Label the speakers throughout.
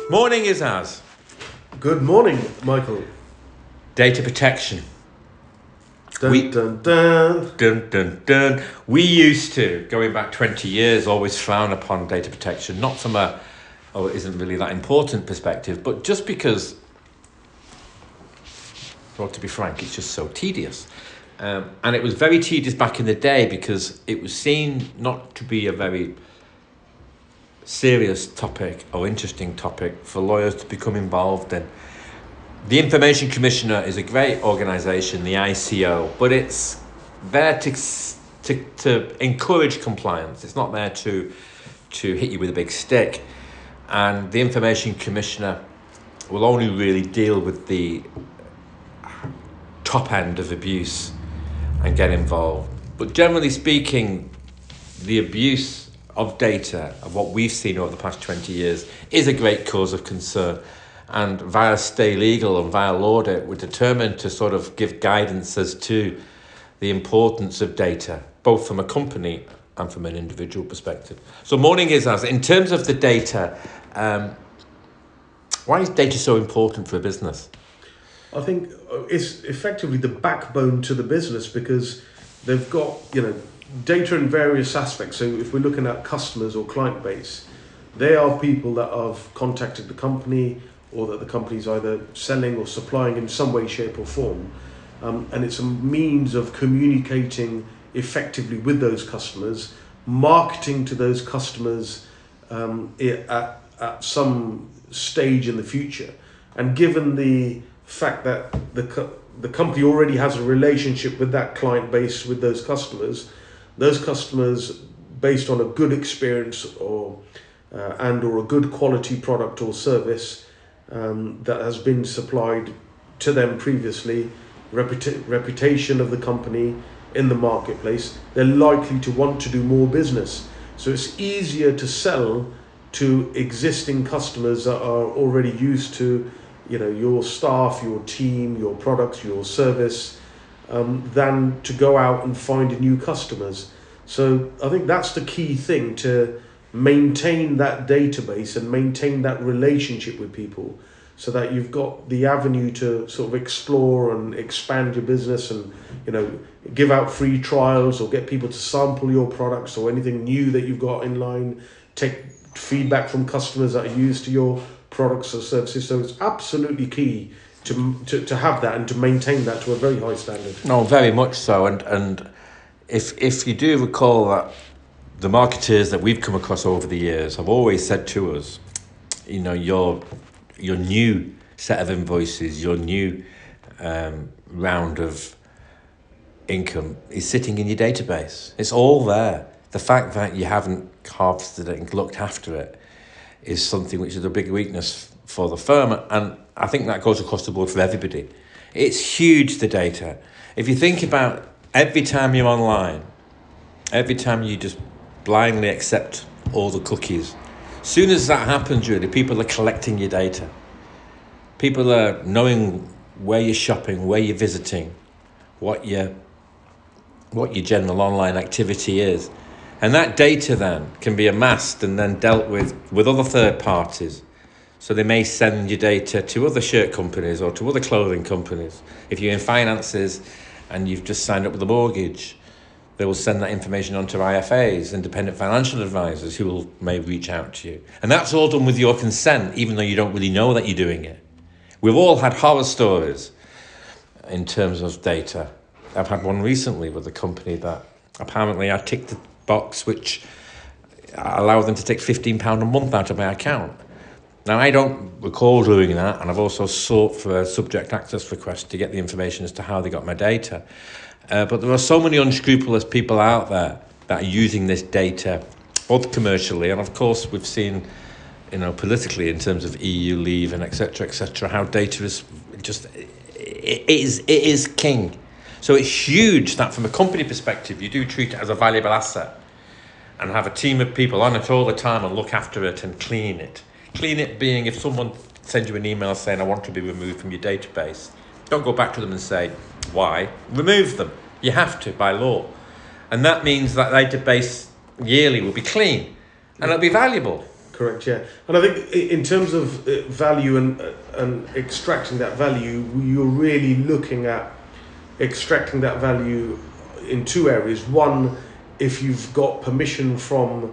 Speaker 1: Morning Izaz.
Speaker 2: Good morning, Michael.
Speaker 1: Data protection.
Speaker 2: Dun, dun, dun.
Speaker 1: Dun, dun, dun. We used to, going back 20 years, always frown upon data protection, not from it isn't really that important perspective, but just because, well, to be frank, it's just so tedious. And it was very tedious back in the day because it was seen not to be a very serious topic or interesting topic for lawyers to become involved in. The Information Commissioner is a great organisation, the ICO, but it's there to encourage compliance. It's not there to hit you with a big stick. And the Information Commissioner will only really deal with the top end of abuse and get involved. But generally speaking, the abuse of data, of what we've seen over the past 20 years, is a great cause of concern. And via Stay Legal and via Laudit, we're determined to sort of give guidance as to the importance of data, both from a company and from an individual perspective. So morning Izaz, in terms of the data, why is data so important for a business?
Speaker 2: I think it's effectively the backbone to the business because they've got, data in various aspects. So if we're looking at customers or client base, they are people that have contacted the company or that the company's either selling or supplying in some way, shape or form. And it's a means of communicating effectively with those customers, marketing to those customers at some stage in the future. And given the fact that the company already has a relationship with that client base, with those customers based on a good experience or a good quality product or service that has been supplied to them previously, reputation of the company in the marketplace, they're likely to want to do more business. So it's easier to sell to existing customers that are already used to your staff, your team, your products, your service, than to go out and find new customers. So I think that's the key thing, to maintain that database and maintain that relationship with people so that you've got the avenue to sort of explore and expand your business and, give out free trials or get people to sample your products or anything new that you've got in line, take feedback from customers that are used to your products or services. So it's absolutely key to have that and to maintain that to a very high standard.
Speaker 1: No, very much so. And if you do recall that the marketers that we've come across over the years have always said to us, your new set of invoices, your new round of income is sitting in your database. It's all there. The fact that you haven't harvested it and looked after it is something which is a big weakness for the firm, and I think that goes across the board for everybody. It's huge, the data. If you think about every time you're online, every time you just blindly accept all the cookies, as soon as that happens, really, people are collecting your data. People are knowing where you're shopping, where you're visiting, what your general online activity is. And that data then can be amassed and then dealt with other third parties. So they may send your data to other shirt companies or to other clothing companies. If you're in finances and you've just signed up with a mortgage, they will send that information on to IFAs, independent financial advisors, who may reach out to you. And that's all done with your consent, even though you don't really know that you're doing it. We've all had horror stories in terms of data. I've had one recently with a company that apparently I ticked the box which allowed them to take £15 a month out of my account. Now, I don't recall doing that, and I've also sought for a subject access request to get the information as to how they got my data. But there are so many unscrupulous people out there that are using this data, both commercially and, of course, we've seen, politically in terms of EU leave and et cetera, how data is just, it is king. So it's huge that from a company perspective, you do treat it as a valuable asset and have a team of people on it all the time and look after it and clean it. Clean it being if someone sends you an email saying, I want to be removed from your database, don't go back to them and say, why? Remove them. You have to by law. And that means that database yearly will be clean and it'll be valuable.
Speaker 2: Correct, yeah. And I think in terms of value and extracting that value, you're really looking at extracting that value in two areas. One, if you've got permission from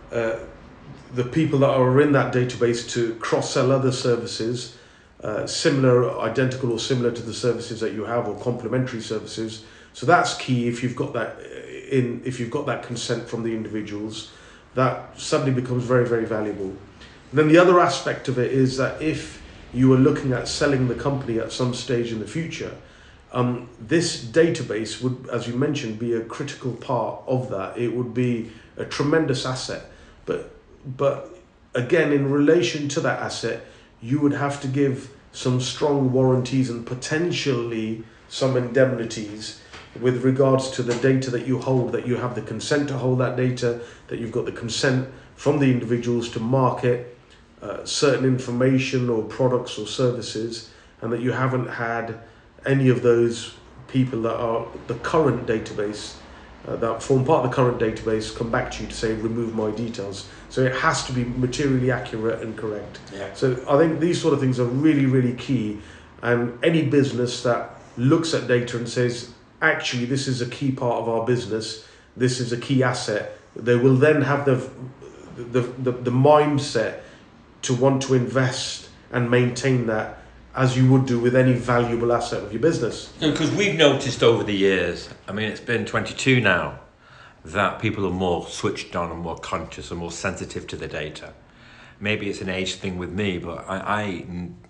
Speaker 2: the people that are in that database to cross-sell other services, similar, identical or similar to the services that you have, or complementary services. So that's key. If you've got that if you've got that consent from the individuals, that suddenly becomes very, very valuable. And then the other aspect of it is that if you are looking at selling the company at some stage in the future, this database would, as you mentioned, be a critical part of that. It would be a tremendous asset. But again, in relation to that asset, you would have to give some strong warranties and potentially some indemnities with regards to the data that you hold, that you have the consent to hold that data, that you've got the consent from the individuals to market certain information or products or services, and that you haven't had any of those people that are the current database, that form part of the current database, come back to you to say, remove my details. So it has to be materially accurate and correct.
Speaker 1: Yeah.
Speaker 2: So I think these sort of things are really, really key. And any business that looks at data and says, actually, this is a key part of our business, this is a key asset, they will then have the mindset to want to invest and maintain that, as you would do with any valuable asset of your business.
Speaker 1: Because we've noticed over the years, I mean, it's been 22 now, that people are more switched on and more conscious and more sensitive to the data. Maybe it's an age thing with me, but I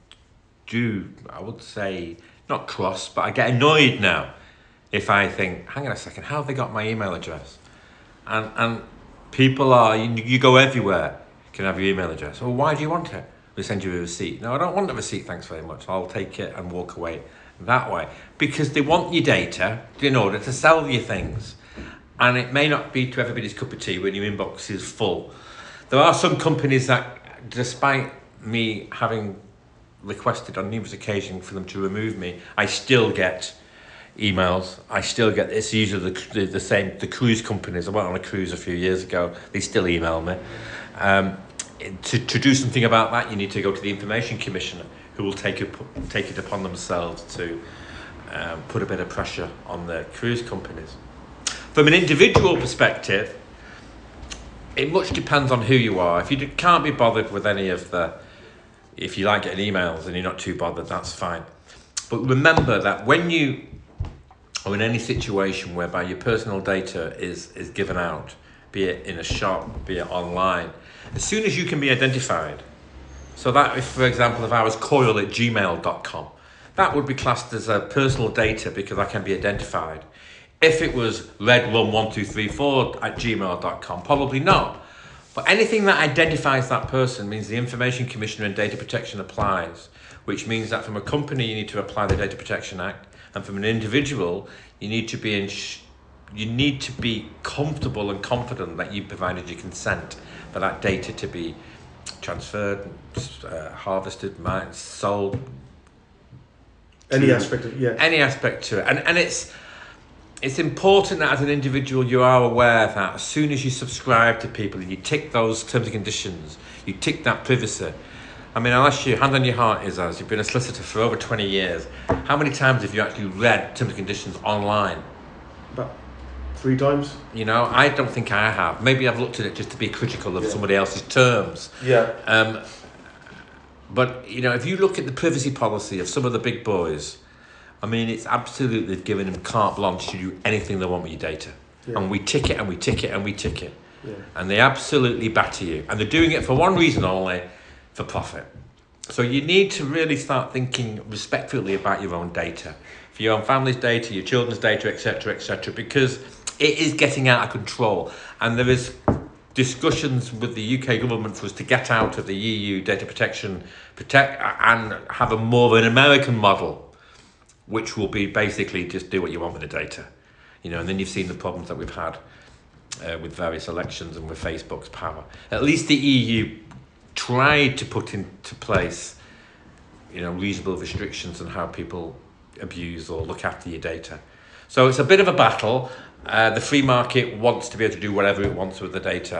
Speaker 1: would say, not cross, but I get annoyed now if I think, hang on a second, how have they got my email address? And people are, you go everywhere, can I have your email address? Well, why do you want it? We send you a receipt. No, I don't want a receipt, thanks very much. I'll take it and walk away that way. Because they want your data in order to sell you things. And it may not be to everybody's cup of tea when your inbox is full. There are some companies that, despite me having requested on numerous occasions for them to remove me, I still get emails. I still get, it's usually the same, the cruise companies. I went on a cruise a few years ago. They still email me. To do something about that, you need to go to the Information Commissioner, who will take it upon themselves to put a bit of pressure on the cruise companies. From an individual perspective, it much depends on who you are. If you can't be bothered with any of if you like getting emails and you're not too bothered, that's fine. But remember that when you are in any situation whereby your personal data is given out, be it in a shop, be it online, as soon as you can be identified, so that if, for example, if I was coyle@gmail.com, that would be classed as a personal data because I can be identified. If it was redrun1234@gmail.com, probably not. But anything that identifies that person means the Information Commissioner and data protection applies, which means that from a company you need to apply the Data Protection Act, and from an individual you need to be comfortable and confident that you provided your consent for that data to be transferred, harvested, mined, sold.
Speaker 2: Any aspect of
Speaker 1: Any aspect to it, and it's important that as an individual you are aware that as soon as you subscribe to people and you tick those terms and conditions, you tick that privacy. I mean, I'll ask you, hand on your heart, Izaz, you've been a solicitor for over 20 years. How many times have you actually read terms and conditions online?
Speaker 2: About 3 times.
Speaker 1: You know, I don't think I have. Maybe I've looked at it just to be critical of somebody else's terms.
Speaker 2: Yeah.
Speaker 1: But, you know, if you look at the privacy policy of some of the big boys, I mean, it's absolutely giving them carte blanche to do anything they want with your data. Yeah. And we tick it and we tick it and we tick it. Yeah. And they absolutely batter you. And they're doing it for one reason only, for profit. So you need to really start thinking respectfully about your own data, for your own family's data, your children's data, etc., because it is getting out of control. And there is discussions with the UK government for us to get out of the EU data protection and have a more of an American model, which will be basically just do what you want with the data. You know, and then you've seen the problems that we've had with various elections and with Facebook's power. At least the EU tried to put into place, you know, reasonable restrictions on how people abuse or look after your data. So it's a bit of a battle. The free market wants to be able to do whatever it wants with the data,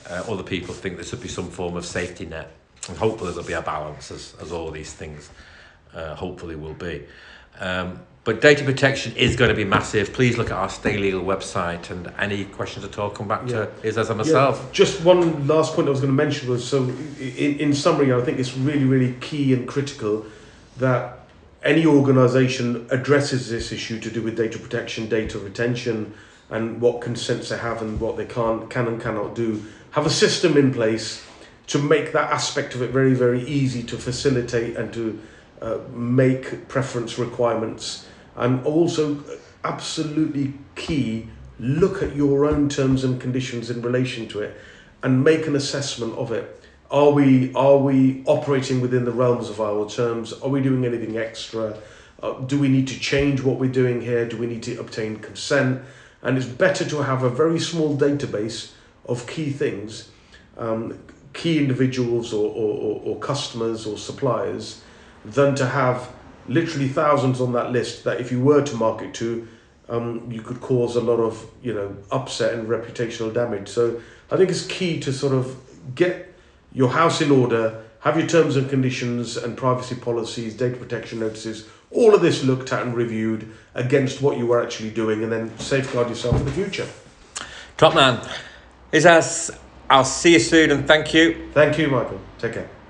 Speaker 1: other people think there should be some form of safety net, and hopefully there'll be a balance, as all these things hopefully will be. But data protection is going to be massive. Please look at our Stay Legal website, and any questions at all, come back to Isaz and myself.
Speaker 2: Just one last point I was going to mention was, so in summary, I think it's really, really key and critical that any organisation addresses this issue to do with data protection, data retention, and what consents they have and what they can and cannot do. Have a system in place to make that aspect of it very, very easy to facilitate and to make preference requirements. And also, absolutely key, look at your own terms and conditions in relation to it and make an assessment of it. Are we operating within the realms of our terms? Are we doing anything extra? Do we need to change what we're doing here? Do we need to obtain consent? And it's better to have a very small database of key things, key individuals or customers or suppliers, than to have literally thousands on that list that if you were to market to, you could cause a lot of upset and reputational damage. So I think it's key to sort of get your house in order, have your terms and conditions and privacy policies, data protection notices, all of this looked at and reviewed against what you were actually doing, and then safeguard yourself for the future.
Speaker 1: Top man. Isaz, I'll see you soon, and thank you.
Speaker 2: Thank you, Michael. Take care.